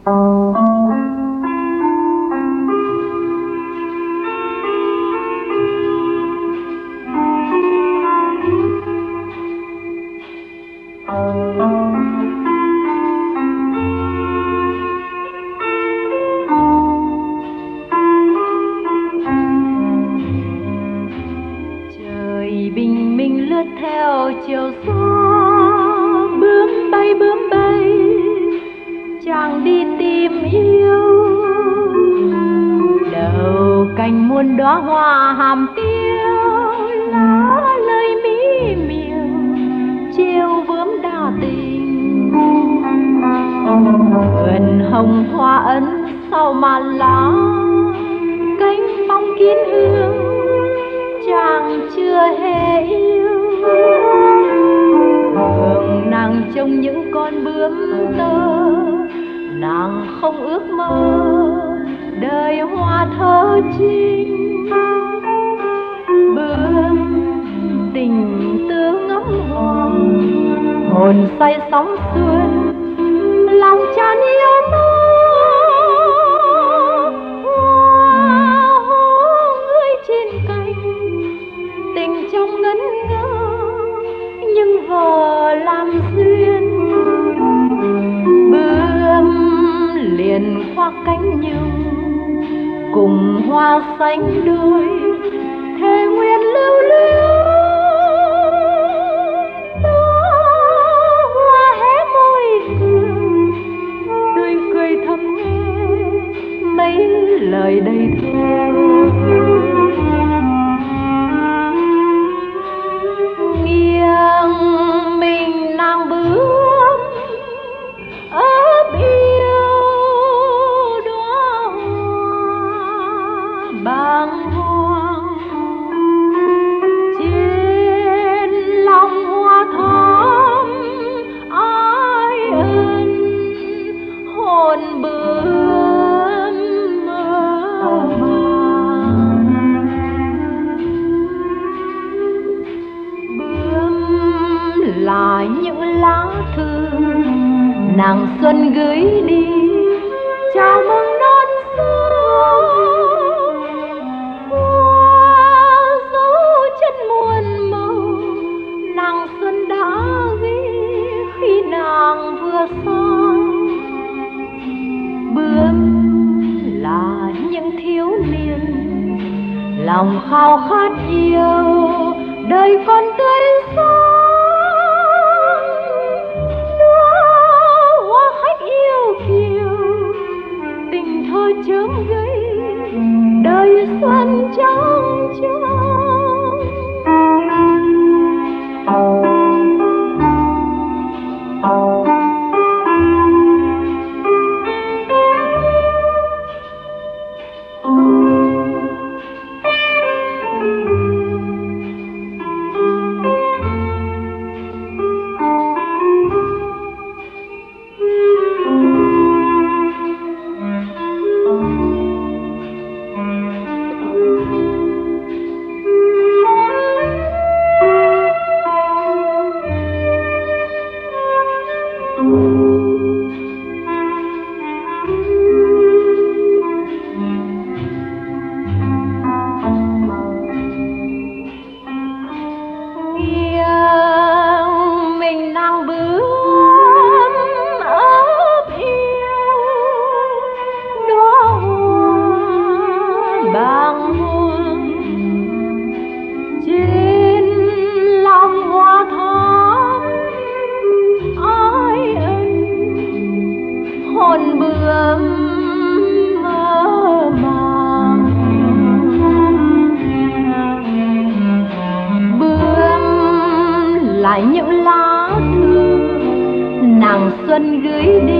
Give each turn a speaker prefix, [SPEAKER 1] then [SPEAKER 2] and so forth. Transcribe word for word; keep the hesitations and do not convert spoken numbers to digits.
[SPEAKER 1] Trời bình minh lướt theo chiều gió, bướm bay bướm bay, chàng đi tìm yêu. Đầu cành muôn đóa hoa hàm tiêu, lá lời mỹ miều chiêu bướm đa tình. Vườn hồng hoa ấn sau màn lá, cánh bóng kín hương chàng chưa hề yêu. Thường nàng trông những con bướm tơ, nàng không ước mơ đời hoa thơ trinh. Bướm tình tư ngắm hoa, hồn say sóng xuân, lòng tràn yêu mơ. Hoa hô người trên cành, tình trong ngẩn ngơ nhưng vờ làm duyên. Bướm liền khoác cánh nhung cùng hoa xanh đôi, thề nguyện lưu luyến. Hoa hé môi cười, tươi cười thầm nghe mấy lời đầy thơ. Nghiêng mình nàng bướm ấp yêu đóa hoa bàng hoàng. Trên lòng hoa thắm ai ân, hồn bướm mơ màng. Bướm là những lá thư nàng xuân gửi đi, chào mừng non sông. Hoa dấu chân muôn màu, nàng xuân đã ghi khi nàng vừa sang. Bướm là những thiếu niên lòng khao khát yêu, đời còn tươi sáng. Đóa hoa khách yêu kiều, tình thơ chớm gấy đời xuân trong trong. Lại những lá thư nàng xuân gửi đi,